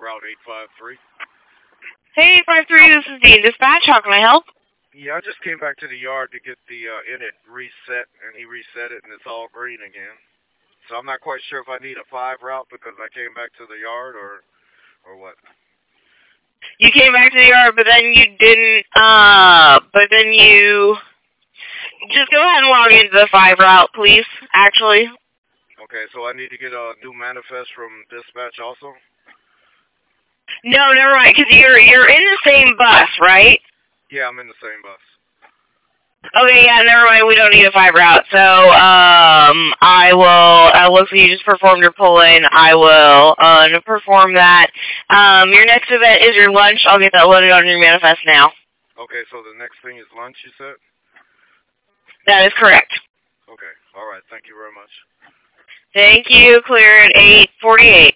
Route 853. Hey, 853, this is Dean Dispatch. How can I help? Yeah, I just came back to the yard to get the init reset, and he reset it, and it's all green again. So I'm not quite sure if I need a 5 route because I came back to the yard or what. You came back to the yard, but then you didn't, just go ahead and log into the 5 route, please, actually. Okay, so I need to get a new manifest from dispatch also? No, never mind, because you're in the same bus, right? Yeah, I'm in the same bus. Okay, yeah, never mind, we don't need a 5 route, so, it looks like you just performed your pull-in, I will, perform that. Your next event is your lunch, I'll get that loaded on your manifest now. Okay, so the next thing is lunch, you said? That is correct. Okay, alright, thank you very much. Thank you, clear at 8:48.